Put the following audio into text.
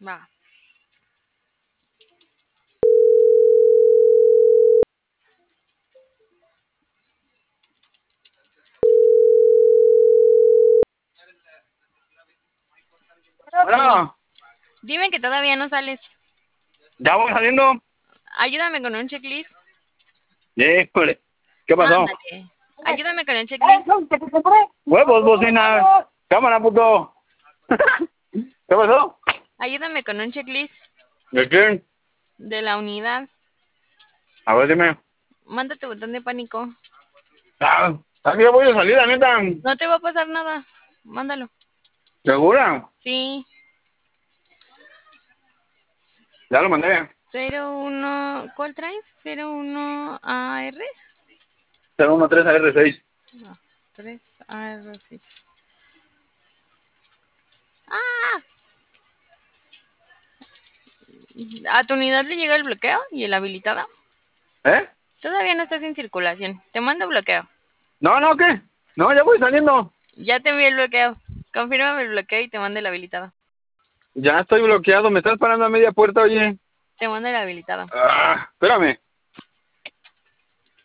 Va. Bueno, Dime que todavía no sales. ya voy saliendo. Ayúdame con un checklist. Híjole, ¿qué pasó? Ándale. Ayúdame con el checklist. Huevos, bocina. Cámara, puto. ¿Qué pasó? Ayúdame con un checklist ¿De quién? de la unidad. A ver, dime. Manda tu botón de pánico. Aquí ya voy de salida, neta. No te va a pasar nada. Mándalo. ¿Segura? Sí. Ya lo mandé. 01. ¿Cuál traes? 01AR. 013AR6. No, 3AR6. ¡Ah! ¿A tu unidad le llega el bloqueo y el habilitado? ¿Eh? Todavía no estás en circulación. Te mando bloqueo. No, no, ¿qué? No, ya voy saliendo. Ya te envié el bloqueo. Confírmame el bloqueo y te mando el habilitado. Ya estoy bloqueado. Me estás parando a media puerta, oye. Te mando el habilitado. Espérame.